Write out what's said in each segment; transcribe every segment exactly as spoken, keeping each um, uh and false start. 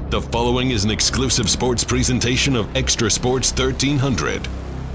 The following is an exclusive sports presentation of Extra Sports thirteen hundred.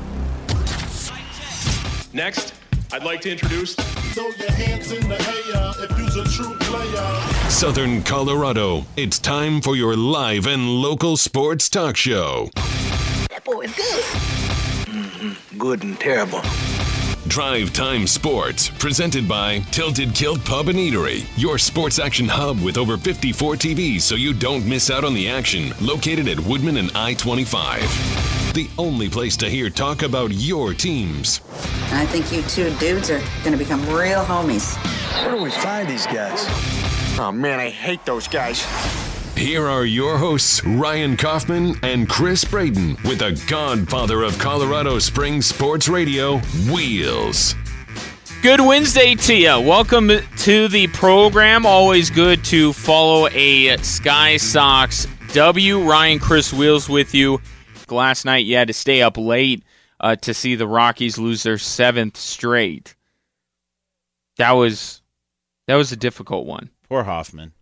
Next, I'd like to introduce... Throw your hands in the air if you's a true player. Southern Colorado, it's time for your live and local sports talk show. That boy is good. Mm-hmm. Good and terrible. Drive Time Sports, presented by Tilted Kilt Pub and Eatery, your sports action hub with over fifty-four T Vs so you don't miss out on the action. Located at Woodman and I twenty-five. The only place to hear talk about your teams. I think you two dudes are going to become real homies. Where do we find these guys? Oh, man, I hate those guys. Here are your hosts, Ryan Kaufman and Chris Braden, with the godfather of Colorado Springs sports radio, Wheels. Good Wednesday to you. Welcome to the program. Always good to follow a Sky Sox W. Ryan, Chris Wheels with you. Last night you had to stay up late uh, to see the Rockies lose their seventh straight. That was that was a difficult one. Poor Hoffman.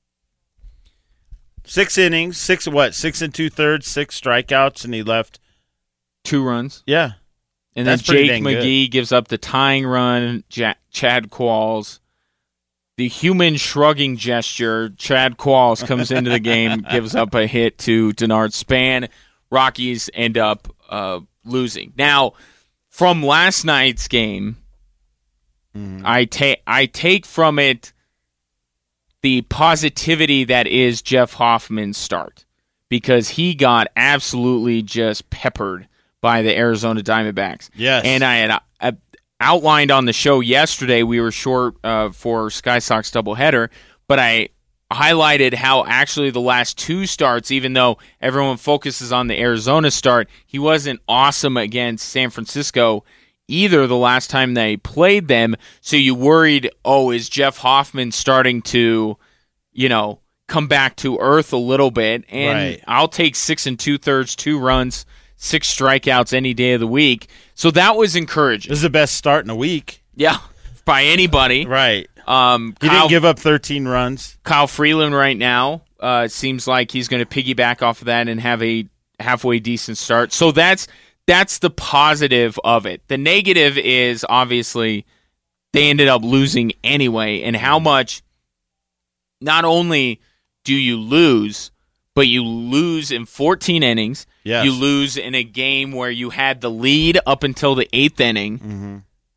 Six innings, six what? Six and two thirds, six strikeouts, and he left two runs. Yeah, and That's then Jake McGee good. gives up the tying run. J- Chad Qualls, the human shrugging gesture. Chad Qualls comes into the game, gives up a hit to Denard Span. Rockies end up uh, losing. Now, from last night's game, mm-hmm. I take I take from it the positivity that is Jeff Hoffman's start, because he got absolutely just peppered by the Arizona Diamondbacks. Yes. And I had I outlined on the show yesterday, we were short uh, for Sky Sox doubleheader, but I highlighted how actually the last two starts, even though everyone focuses on the Arizona start, he wasn't awesome against San Francisco either the last time they played them. So you worried, oh, is Jeff Hoffman starting to, you know, come back to earth a little bit? And right. I'll take six and two thirds, two runs, six strikeouts any day of the week. So that was encouraging. This is the best start in a week. Yeah, by anybody. Right. Um, he Kyle, didn't give up thirteen runs. Kyle Freeland right now uh, seems like he's going to piggyback off of that and have a halfway decent start. So that's that's the positive of it. The negative is obviously they ended up losing anyway, and how much not only do you lose, but you lose in fourteen innings. Yes. You lose in a game where you had the lead up until the eighth inning. Mm-hmm.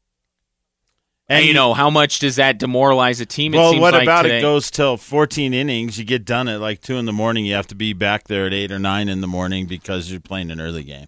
And, and you know, how much does that demoralize a team? Well, it seems what like about today. It goes till fourteen innings. You get done at like two in the morning. You have to be back there at eight or nine in the morning because you're playing an early game.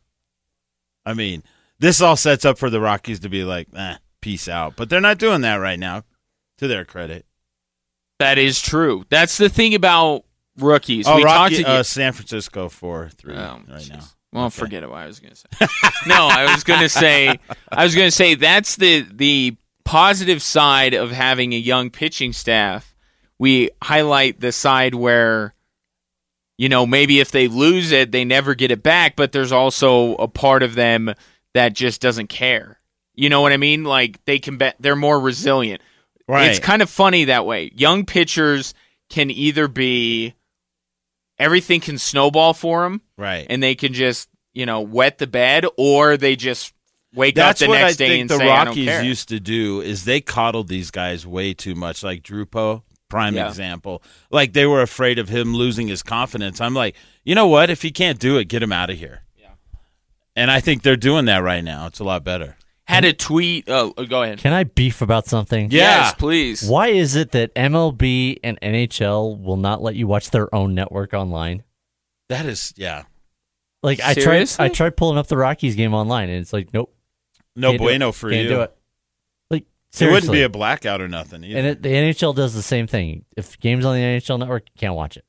I mean, this all sets up for the Rockies to be like, eh, peace out. But they're not doing that right now, to their credit. That is true. That's the thing about rookies. Oh, we Rocky, talked uh, to San Francisco four three oh, right geez. now. Well, okay. forget it. What I was going to say. no, I was going to say. I was going to say that's the the positive side of having a young pitching staff. We highlight the side where, you know, maybe if they lose it, they never get it back, but there's also a part of them that just doesn't care. You know what I mean? Like, they can bet they're more resilient. Right. It's kind of funny that way. Young pitchers can either be everything can snowball for them, right, and they can just, you know, wet the bed, or they just wake That's up the what next I day think and the say, Rockies I don't care. used to do is they coddled these guys way too much, like Drupo, prime Yeah. example. Like they were afraid of him losing his confidence. I'm like, you know what? If he can't do it, get him out of here. Yeah. And I think they're doing that right now. It's a lot better. Had a tweet. Oh, go ahead. Can I beef about something? Yeah. Yes, please. Why is it that M L B and N H L will not let you watch their own network online? That is, yeah. Like I tried, Seriously? I tried pulling up the Rockies game online, and it's like, nope, No can't do bueno it. for Can't you. do it. Like It seriously, wouldn't be a blackout or nothing either. and it, the N H L does the same thing. If games on the N H L network, you can't watch it.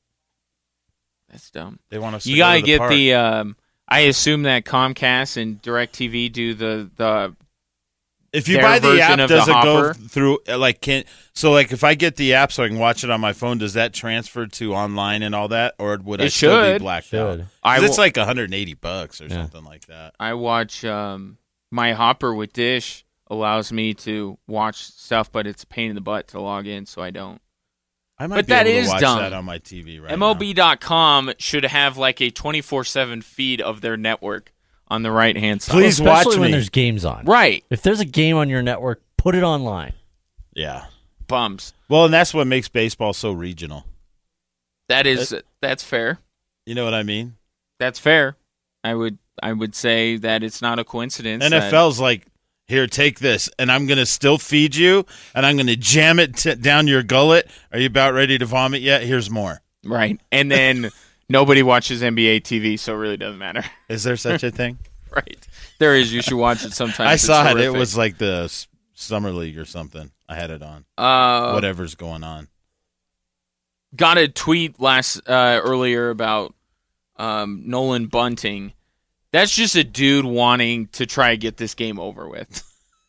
That's dumb. they want us to You go gotta to the get park. the. Um, I assume that Comcast and DirecTV do the the. If you their buy the version app, of the does it go hopper. through? uh, Like, can so like if I get the app so I can watch it on my phone, does that transfer to online and all that, or would I It still should. be blacked out? Should. I 'Cause it's will- like one hundred eighty bucks or Yeah. something like that. I watch um, my Hopper with Dish allows me to watch stuff, but it's a pain in the butt to log in, so I don't. I might But be that able is to watch dumb. that on my T V right M L B now. dot com should have like a twenty-four seven feed of their network on the right-hand side. Please Well, watch especially when me. there's games on. Right. If there's a game on your network, put it online. Yeah. Bums. Well, and that's what makes baseball so regional. That is that's fair. You know what I mean? That's fair. I would I would say that it's not a coincidence. N that- F L's like, here, take this, and I'm going to still feed you, and I'm going to jam it t- down your gullet. Are you about ready to vomit yet? Here's more. Right. And then nobody watches N B A T V, so it really doesn't matter. Is there such a thing? Right. There is. You should watch it sometime. I It's saw it. It horrific. was like the s- Summer League or something. I had it on. Uh, Whatever's going on. got a tweet last uh, earlier about um, Nolan Bunting. That's just a dude wanting to try to get this game over with.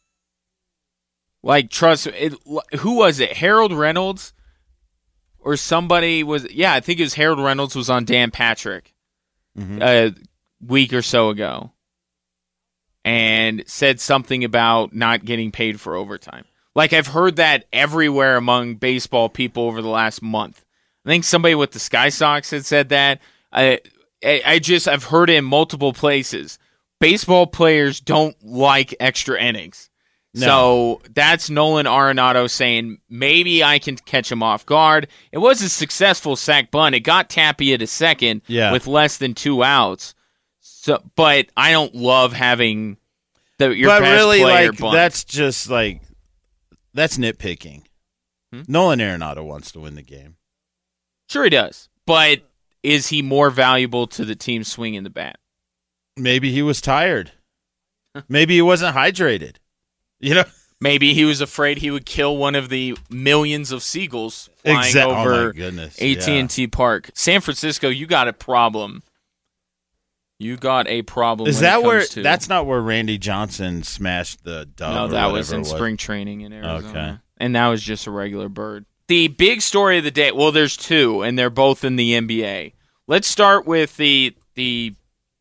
Like, trust it. Who was it? Harold Reynolds or somebody was? Yeah, I think it was Harold Reynolds was on Dan Patrick Mhm. a week or so ago, and said something about not getting paid for overtime. Like, I've heard that everywhere among baseball people over the last month. I think somebody with the Sky Sox had said that. I, I, I just, I've heard it in multiple places. Baseball players don't like extra innings. No. So that's Nolan Arenado saying, maybe I can catch him off guard. It was a successful sac bunt. It got Tapia to second Yeah. with less than two outs. So, but I don't love having the your but best really, player like, bunt. that's just like, that's nitpicking. Hmm? Nolan Arenado wants to win the game. Sure he does. But is he more valuable to the team swinging the bat? Maybe he was tired. Maybe he wasn't hydrated. You know? Maybe he was afraid he would kill one of the millions of seagulls flying Exa- oh, over my goodness. A T and T Park. San Francisco, you got a problem. You got a problem. Is when that it where? comes to, That's not where Randy Johnson smashed the dove. no, or that was whatever in it spring training in Arizona. Okay. And that was just a regular bird. The big story of the day, well, there's two, and they're both in the N B A. Let's start with the the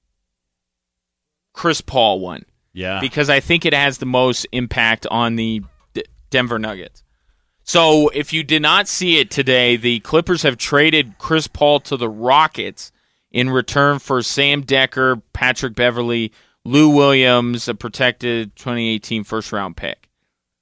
Chris Paul one. Yeah. Because I think it has the most impact on the D- Denver Nuggets. So if you did not see it today, the Clippers have traded Chris Paul to the Rockets in return for Sam Decker, Patrick Beverly, Lou Williams, a protected twenty eighteen first-round pick.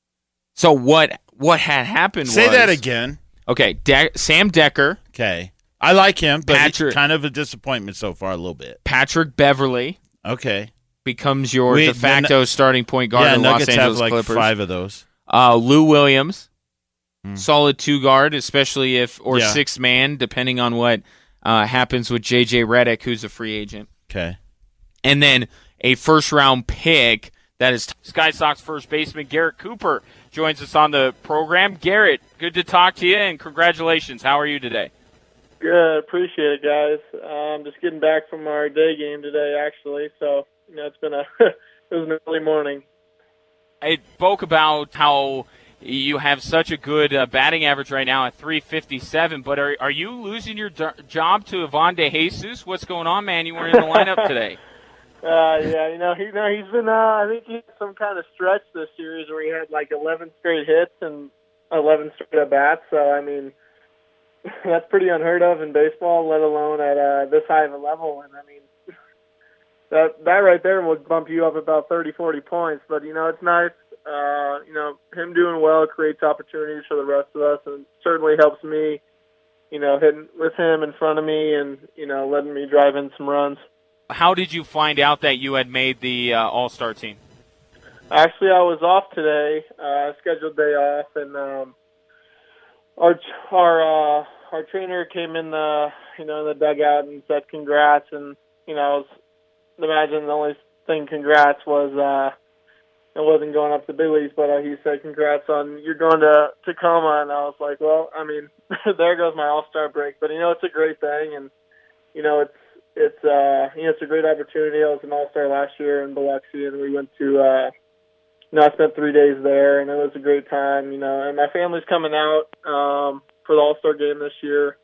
So what what had happened Say was... that again. Okay, De- Sam Decker, Okay. I like him, but Patrick- he's kind of a disappointment so far, a little bit. Patrick Beverly Okay. becomes your Wait, de the facto starting point guard yeah, of the Nuggets Los Angeles have like Clippers. five of those. Uh, Lou Williams, Hmm. solid two guard, especially if or Yeah. six man, depending on what uh, happens with J J Redick, who's a free agent, Okay. and then a first round pick that is Sky Sox first baseman Garrett Cooper joins us on the program. Garrett, good to talk to you, and congratulations. How are you today? Good, appreciate it, guys. I'm um, just getting back from our day game today, actually. So you know, it's been a it was an early morning. I spoke about how you have such a good uh, batting average right now at three fifty-seven, but are are you losing your do- job to Ivan De Jesus? What's going on, man? You weren't in the lineup today. Uh, yeah, you know, he, no, he's been. Uh, I think he had some kind of stretch this series where he had like eleven straight hits and eleven straight at bats. So I mean, that's pretty unheard of in baseball, let alone at uh, this high of a level. And I mean, that that right there would bump you up about thirty, forty points. But you know, it's nice. Uh, you know, him doing well creates opportunities for the rest of us, and certainly helps me. You know, hitting with him in front of me, and you know, letting me drive in some runs. How did you find out that you had made the uh, All-Star team? Actually, I was off today, uh, scheduled day off, and um, our our uh, our trainer came in the you know in the dugout and said congrats, and you know, I was imagine the only thing congrats was uh, it wasn't going up to the big leagues, but uh, he said congrats on you're going to Tacoma, and I was like, well, I mean, there goes my All-Star break, but you know, it's a great thing, and you know, it's. It's uh, you know, it's a great opportunity. I was an All-Star last year in Biloxi, and we went to, uh, you know, I spent three days there, and it was a great time. You know, and my family's coming out um, for the All-Star game this year.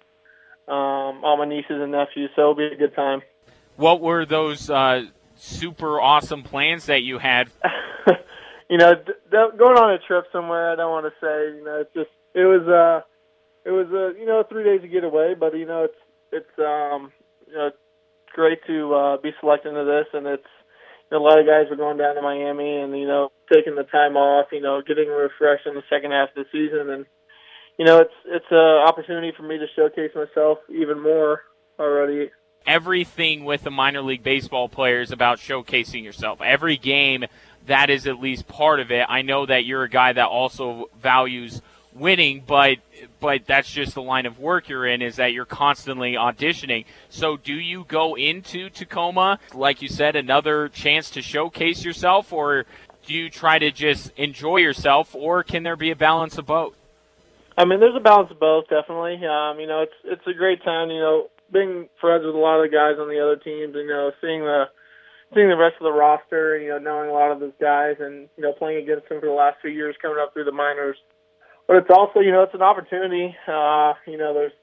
Um, all my nieces and nephews, so it'll be a good time. What were those uh, super awesome plans that you had? you know, d- d- going on a trip somewhere. I don't want to say. You know, it's just it was. Uh, it was a you know three days to get away, but you know it's it's um you know great to uh, be selected into this, and it's you know, a lot of guys were going down to Miami and you know taking the time off, you know getting refreshed in the second half of the season, and you know it's it's an opportunity for me to showcase myself even more already. Everything with a minor league baseball player is about showcasing yourself. Every game, that is at least part of it. I know that you're a guy that also values winning, but but that's just the line of work you're in, is that you're constantly auditioning. So do you go into Tacoma, like you said, another chance to showcase yourself, or do you try to just enjoy yourself, or can there be a balance of both? I mean, there's a balance of both, definitely. Um, you know, it's it's a great time, you know, being friends with a lot of the guys on the other teams, and, you know, seeing the seeing the rest of the roster, and, you know, knowing a lot of those guys and, you know, playing against them for the last few years coming up through the minors. But it's also, you know, it's an opportunity. Uh, you know, there's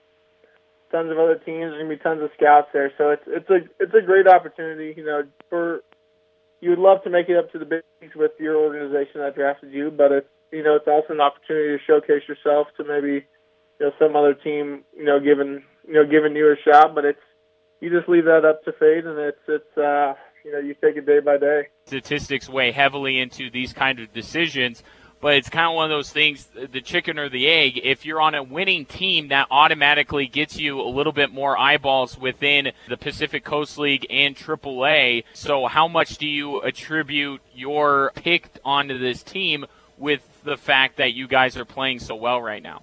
tons of other teams, there's going to be tons of scouts there. So it's it's a it's a great opportunity, you know, for you would love to make it up to the big leagues with your organization that drafted you, but it's, you know, it's also an opportunity to showcase yourself to maybe, you know, some other team, you know, giving, you know, giving you a shot, but it's, you just leave that up to fate, and it's, it's, uh, you know, you take it day by day. Statistics weigh heavily into these kind of decisions, but it's kind of one of those things, the chicken or the egg. If you're on a winning team, that automatically gets you a little bit more eyeballs within the Pacific Coast League and triple A. So how much do you attribute your pick onto this team with the fact that you guys are playing so well right now?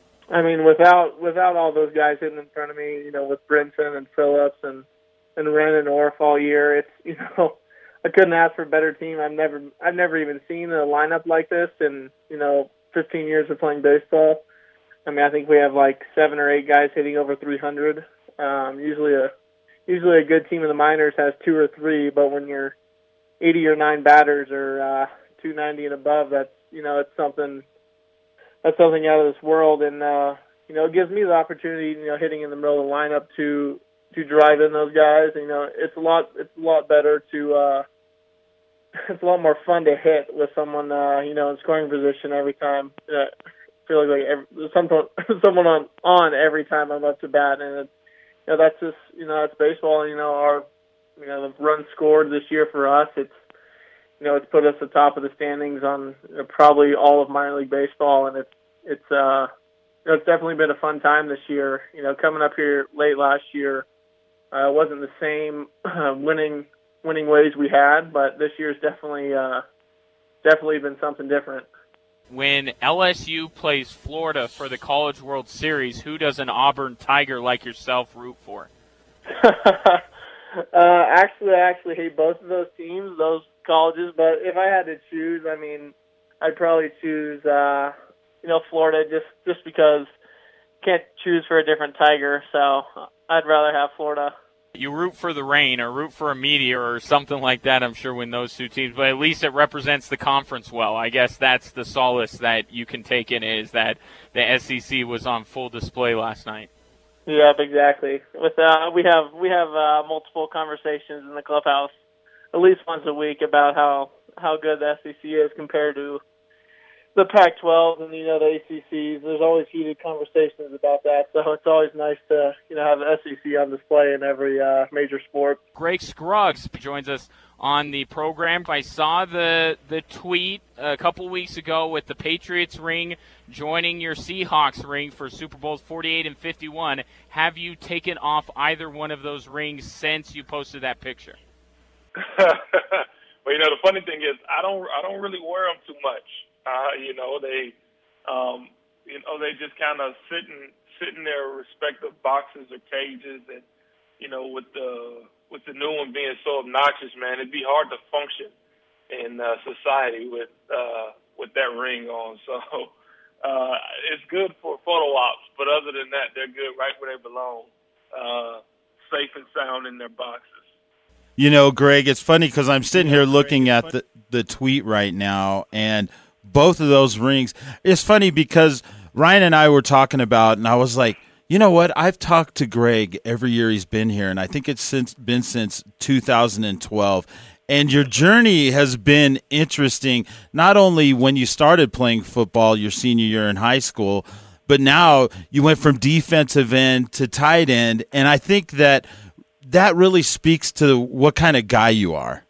I mean, without without all those guys hitting in front of me, you know, with Brinson and Phillips and and Wren and Orff all year, it's, you know, I couldn't ask for a better team. I've never I've never even seen a lineup like this in, you know, fifteen years of playing baseball. I mean, I think we have like seven or eight guys hitting over three hundred. Um, usually a usually a good team in the minors has two or three, but when you're eighty or nine batters or uh, two ninety and above, that's, you know, it's something that's something out of this world, and uh, you know, it gives me the opportunity, you know, hitting in the middle of the lineup to to drive in those guys. You know, it's a lot it's a lot better to uh, it's a lot more fun to hit with someone, uh, you know, in scoring position every time. Uh, I feel like, like every, someone someone on on every time I'm up to bat, and it, you know, that's just, you know, that's baseball. You know, our you know the runs scored this year for us, it's, you know, it's put us at the top of the standings on, you know, probably all of minor league baseball, and it's it's uh you know, it's definitely been a fun time this year. You know, coming up here late last year, uh, wasn't the same uh, winning winning ways we had, but this year's definitely uh, definitely been something different. When L S U plays Florida for the College World Series, who does an Auburn Tiger like yourself root for? uh, actually, I actually hate both of those teams, those colleges, but if I had to choose, I mean, I'd probably choose, uh, you know, Florida, just, just because can't choose for a different Tiger, so I'd rather have Florida. You root for the rain or root for a meteor or something like that, I'm sure, when those two teams, but at least it represents the conference well. I guess that's the solace that you can take in, is that the S E C was on full display last night. Yeah, exactly. With uh, we have we have uh, multiple conversations in the clubhouse at least once a week about how, how good the S E C is compared to the Pac twelve and, you know, the A C Cs. There's always heated conversations about that, so it's always nice to, you know, have the S E C on display in every uh, major sport. Greg Scruggs joins us on the program. I saw the the tweet a couple weeks ago with the Patriots ring joining your Seahawks ring for Super Bowls forty-eight and fifty-one. Have you taken off either one of those rings since you posted that picture? Well, you know, the funny thing is, I don't, I don't really wear them too much. Uh, you know, they, um, you know, they just kind of sit in, sit in their respective boxes or cages, and, you know, with the, with the new one being so obnoxious, man, it'd be hard to function in uh, society with, uh, with that ring on. So, uh, it's good for photo ops, but other than that, they're good right where they belong, uh, safe and sound in their boxes. You know, Greg, it's funny because I'm sitting here looking at the, the tweet right now, and both of those rings, it's funny because Ryan and I were talking about, and I was like, you know what? I've talked to Greg every year he's been here, and I think it's since been since two thousand twelve. And your journey has been interesting, not only when you started playing football your senior year in high school, but now you went from defensive end to tight end, and I think that that really speaks to what kind of guy you are.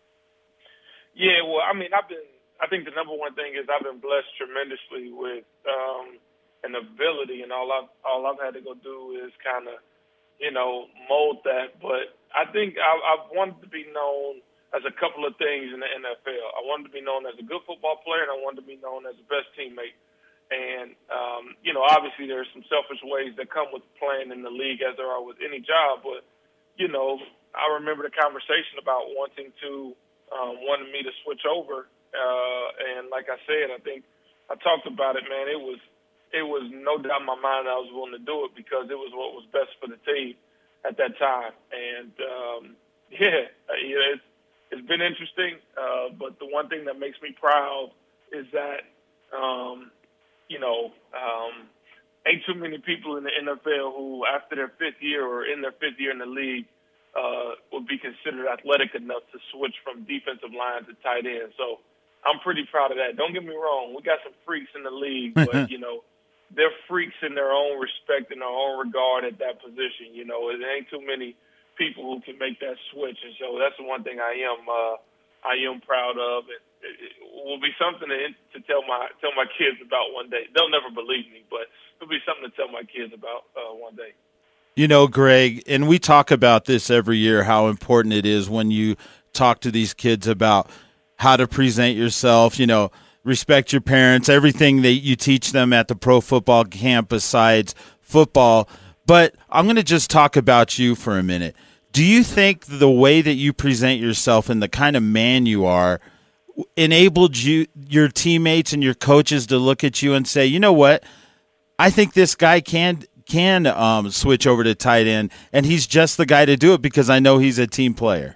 Yeah, well, I mean, I've been. I think the number one thing is I've been blessed tremendously with um, an ability, and all I've all I've had to go do is kind of, you know, mold that. But I think I, I've wanted to be known as a couple of things in the N F L. I wanted to be known as a good football player, and I wanted to be known as the best teammate. And um, you know, obviously, there's some selfish ways that come with playing in the league, as there are with any job. But you know, I remember the conversation about wanting to. Um, wanted me to switch over, uh, and like I said, I think I talked about it, man. It was, it was no doubt in my mind that I was willing to do it because it was what was best for the team at that time. And um, yeah, you know, it's it's been interesting, uh, but the one thing that makes me proud is that um, you know, um, ain't too many people in the N F L who, after their fifth year or in their fifth year in the league, Uh, would be considered athletic enough to switch from defensive line to tight end. So I'm pretty proud of that. Don't get me wrong. We got some freaks in the league, but, you know, they're freaks in their own respect and their own regard at that position. You know, there ain't too many people who can make that switch. And so that's the one thing I am uh, I am proud of. It, it will be something to, to tell my tell my kids about one day. They'll never believe me, but it'll be something to tell my kids about uh, one day. You know, Greg, and we talk about this every year, how important it is when you talk to these kids about how to present yourself, you know, respect your parents, everything that you teach them at the pro football camp besides football. But I'm going to just talk about you for a minute. Do you think the way that you present yourself and the kind of man you are enabled you, your teammates and your coaches to look at you and say, you know what, I think this guy can – can um, switch over to tight end, and he's just the guy to do it because I know he's a team player?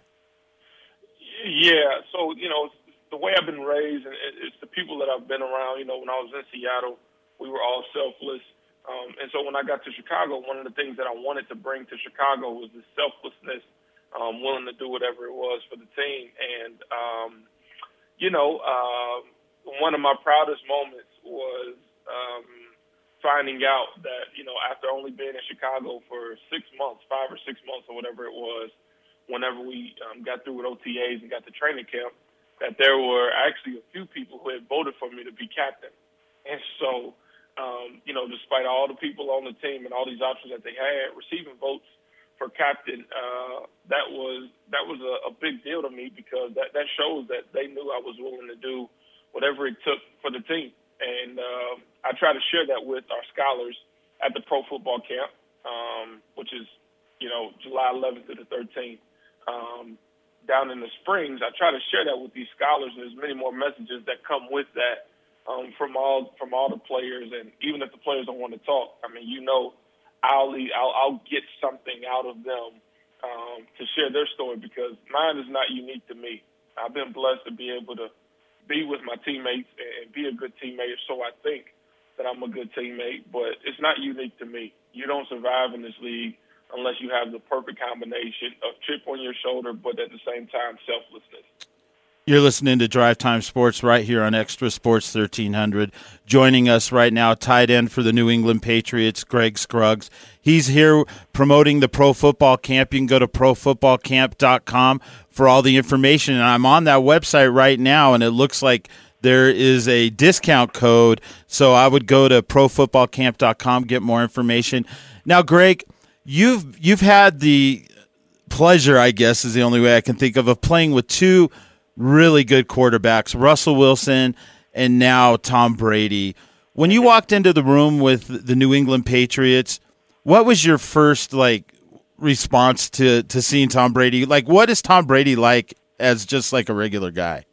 Yeah, so, you know, the way I've been raised, and it's the people that I've been around. You know, when I was in Seattle, we were all selfless. Um, and so when I got to Chicago, one of the things that I wanted to bring to Chicago was this selflessness, um, willing to do whatever it was for the team. And, um, you know, uh, one of my proudest moments was um, – finding out that, you know, after only being in Chicago for six months, five or six months or whatever it was, whenever we um, got through with O T As and got to training camp, that there were actually a few people who had voted for me to be captain. And so, um, you know, despite all the people on the team and all these options that they had, receiving votes for captain, uh, that was that was a, a big deal to me because that, that shows that they knew I was willing to do whatever it took for the team. And uh, I try to share that with our scholars at the pro football camp, um, which is, you know, July eleventh to the thirteenth. Um, down in the Springs, I try to share that with these scholars, and there's many more messages that come with that um, from all from all the players. And even if the players don't want to talk, I mean, you know, I'll I'll, I'll get something out of them um, to share their story because mine is not unique to me. I've been blessed to be able to be with my teammates and be a good teammate. So I think that I'm a good teammate, but it's not unique to me. You don't survive in this league unless you have the perfect combination of chip on your shoulder, but at the same time, selflessness. You're listening to Drive Time Sports right here on Extra Sports thirteen hundred. Joining us right now, tight end for the New England Patriots, Greg Scruggs. He's here promoting the Pro Football Camp. You can go to pro football camp dot com for all the information. And I'm on that website right now, and it looks like there is a discount code. So I would go to pro football camp dot com, get more information. Now, Greg, you've you've had the pleasure, I guess is the only way I can think of, of playing with two really good quarterbacks, Russell Wilson and now Tom Brady. When you walked into the room with the New England Patriots, what was your first like response to, to seeing Tom Brady? Like, what is Tom Brady like as just like a regular guy?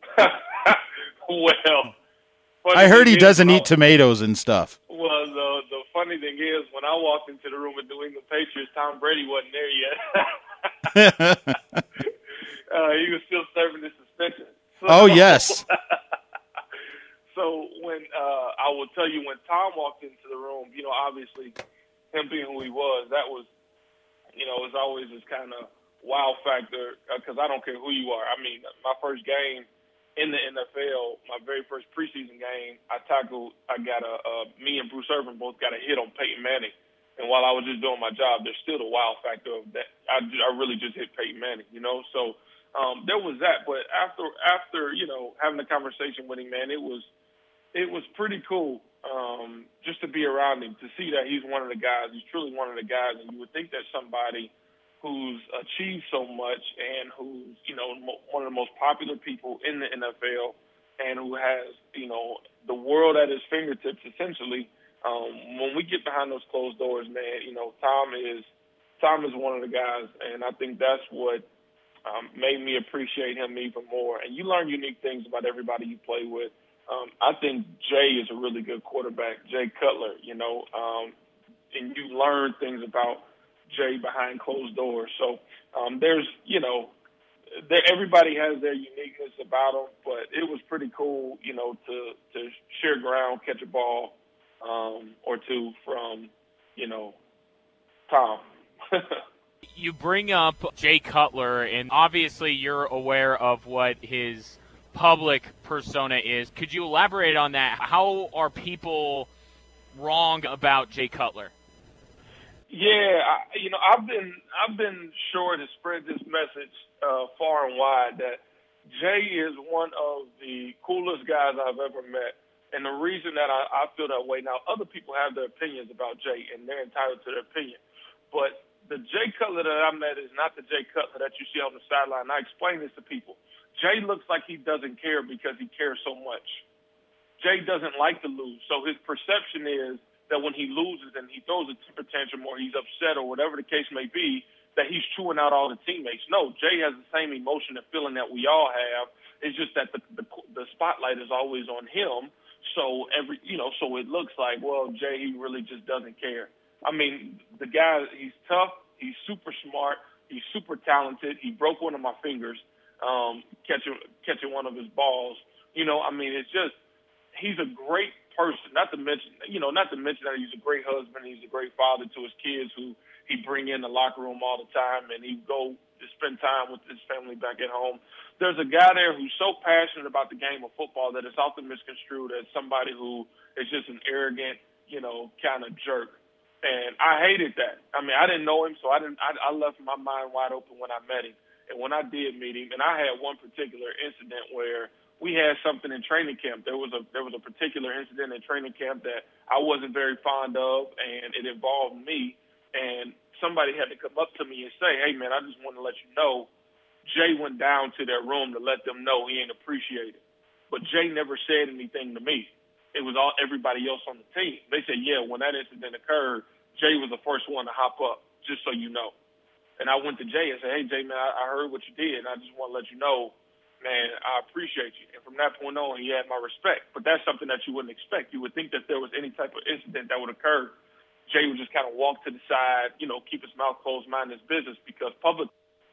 Well, I heard he is, doesn't well, eat tomatoes and stuff. Well, the the funny thing is, when I walked into the room with New England Patriots, Tom Brady wasn't there yet. Uh, he was still serving his suspension. So, oh, yes. So when uh, I will tell you, when Tom walked into the room, you know, obviously him being who he was, that was, you know, it's always this kind of wow factor because uh, I don't care who you are. I mean, my first game in the N F L, my very first preseason game, I tackled, I got a, uh, me and Bruce Irvin both got a hit on Peyton Manning. And while I was just doing my job, there's still the wow factor of that. I, I really just hit Peyton Manning, you know? So um, there was that. But after, after, you know, having a conversation with him, man, it was, it was pretty cool um, just to be around him, to see that he's one of the guys. He's truly one of the guys. And you would think that somebody who's achieved so much and who's, you know, mo- one of the most popular people in the N F L and who has, you know, the world at his fingertips, essentially, Um, when we get behind those closed doors, man, you know, Tom is Tom is one of the guys, and I think that's what um, made me appreciate him even more. And you learn unique things about everybody you play with. Um, I think Jay is a really good quarterback, Jay Cutler, you know, um, and you learn things about Jay behind closed doors. So um, there's, you know, there, everybody has their uniqueness about them, but it was pretty cool, you know, to, to share ground, catch a ball, Um, or two from, you know, Tom. You bring up Jay Cutler, and obviously you're aware of what his public persona is. Could you elaborate on that? How are people wrong about Jay Cutler? Yeah, I, you know, I've been I've been sure to spread this message uh, far and wide that Jay is one of the coolest guys I've ever met. And the reason that I, I feel that way, now other people have their opinions about Jay, and they're entitled to their opinion. But the Jay Cutler that I met is not the Jay Cutler that you see on the sideline. I explain this to people. Jay looks like he doesn't care because he cares so much. Jay doesn't like to lose. So his perception is that when he loses and he throws a temper tantrum or he's upset or whatever the case may be, that he's chewing out all the teammates. No, Jay has the same emotion and feeling that we all have. It's just that the, the, the spotlight is always on him. So every, you know, so it looks like, well, Jay, he really just doesn't care. I mean, the guy, he's tough. He's super smart. He's super talented. He broke one of my fingers, um, catching, catching one of his balls. You know, I mean, it's just, he's a great person, not to mention, you know, not to mention that he's a great husband. He's a great father to his kids who he bring in the locker room all the time, and he go to spend time with his family back at home. There's a guy there who's so passionate about the game of football that it's often misconstrued as somebody who is just an arrogant, you know, kind of jerk. And I hated that. I mean, I didn't know him, so I didn't. I, I left my mind wide open when I met him. And when I did meet him, and I had one particular incident where we had something in training camp. There was a there was a particular incident in training camp that I wasn't very fond of, and it involved me. And somebody had to come up to me and say, "Hey, man, I just want to let you know." Jay went down to their room to let them know he ain't appreciated. But Jay never said anything to me. It was all everybody else on the team. They said, yeah, when that incident occurred, Jay was the first one to hop up, just so you know. And I went to Jay and said, hey, Jay, man, I, I heard what you did, and I just want to let you know, man, I appreciate you. And from that point on, he had my respect. But that's something that you wouldn't expect. You would think that there was any type of incident that would occur, Jay would just kind of walk to the side, you know, keep his mouth closed, mind his business, because public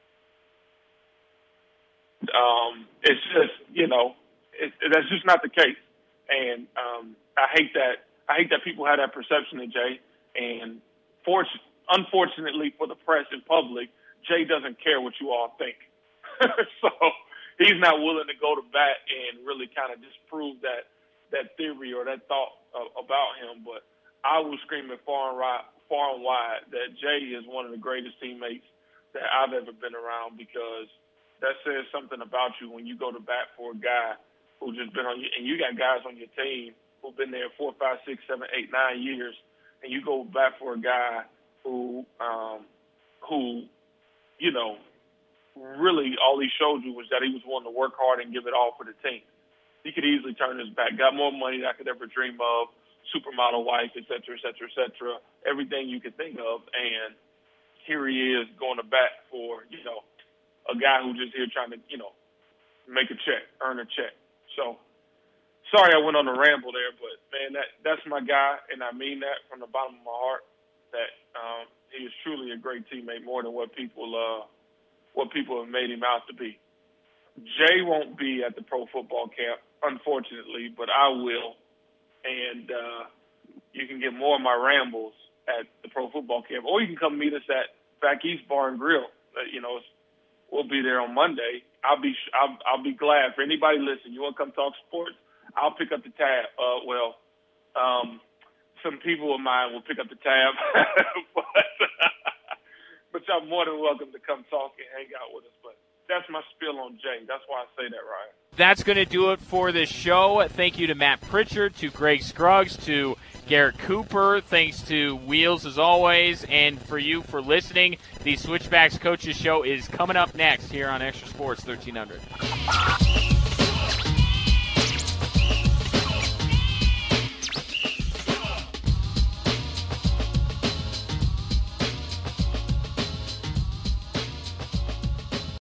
Um, it's just, you know, it, it, that's just not the case. And um, I hate that. I hate that people have that perception of Jay. And for, unfortunately for the press and public, Jay doesn't care what you all think. So he's not willing to go to bat and really kind of disprove that that theory or that thought of, about him. But I was screaming far and, right, far and wide that Jay is one of the greatest teammates that I've ever been around, because that says something about you when you go to bat for a guy who just been on you, and you got guys on your team who've been there four, five, six, seven, eight, nine years, and you go bat for a guy who, um, who, you know, really all he showed you was that he was willing to work hard and give it all for the team. He could easily turn his back, got more money than I could ever dream of, supermodel wife, et cetera, et cetera, et cetera, everything you could think of, and here he is going to bat for, you know, a guy who just here trying to, you know, make a check, earn a check. So, sorry I went on a ramble there, but, man, that that's my guy, and I mean that from the bottom of my heart, that um, he is truly a great teammate, more than what people uh, what people have made him out to be. Jay won't be at the pro football camp, unfortunately, but I will, and uh, you can get more of my rambles at the pro football camp, or you can come meet us at Back East Bar and Grill. Uh, you know, it's we'll be there on Monday. I'll be I'll, I'll be glad for anybody listening. You want to come talk sports? I'll pick up the tab. Uh, well, um, some people of mine will pick up the tab, but but y'all more than welcome to come talk and hang out with us. But that's my spiel on Jay. That's why I say that, Ryan. That's going to do it for this show. Thank you to Matt Pritchard, to Greg Scruggs, to Garrett Cooper. Thanks to Wheels, as always, and for you for listening. The Switchbacks Coaches Show is coming up next here on Extra Sports thirteen hundred.